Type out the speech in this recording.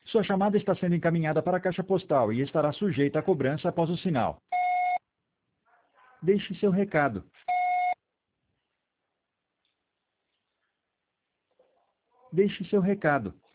Sua chamada está sendo encaminhada para a caixa postal e estará sujeita a cobrança após o sinal. Deixe seu recado. Deixe seu recado.